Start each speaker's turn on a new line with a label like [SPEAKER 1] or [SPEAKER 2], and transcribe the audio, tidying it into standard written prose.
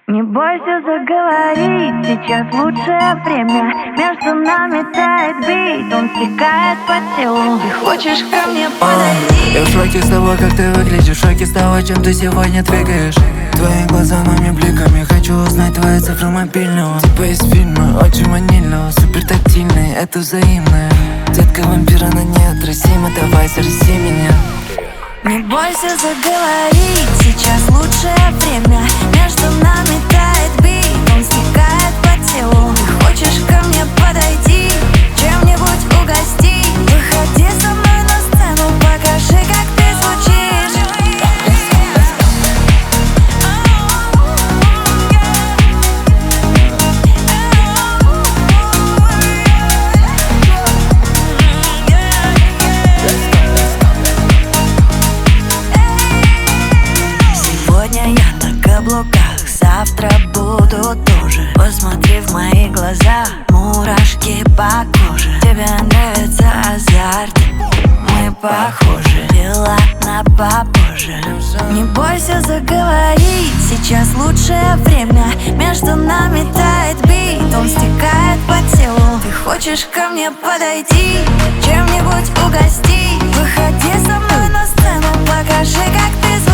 [SPEAKER 1] Не бойся заговорить, сейчас лучшее время. Между нами тает бит, он стекает по телу. Ты хочешь ко мне подойти?
[SPEAKER 2] Я в шоке с того, как ты выглядишь, в шоке с того, чем ты сегодня двигаешь. Твои глаза моими бликами, хочу узнать твои цифры мобильного. Типа из фильма, очень ванильного, супер тактильный, это взаимное. Детка вампира на неотразима, давай зарази меня.
[SPEAKER 1] Не бойся заговорить, сейчас лучшее время. Между нами тает бит, он стекает по телу. Ты хочешь ко мне подойти, чем-нибудь угости? Выходи со мной на сцену, покажи, как ты звучишь. Сегодня я на каблуках, завтра буду тоже. Посмотри в мои глаза, мурашки по коже. Тебе нравится азарт, мы похожи, дела на попозже. Не бойся заговорить, сейчас лучшее время. Между нами тает бит, он стекает по телу. Ты хочешь ко мне подойти, чем-нибудь угости? Выходи со мной на сцену, покажи, как ты звучишь.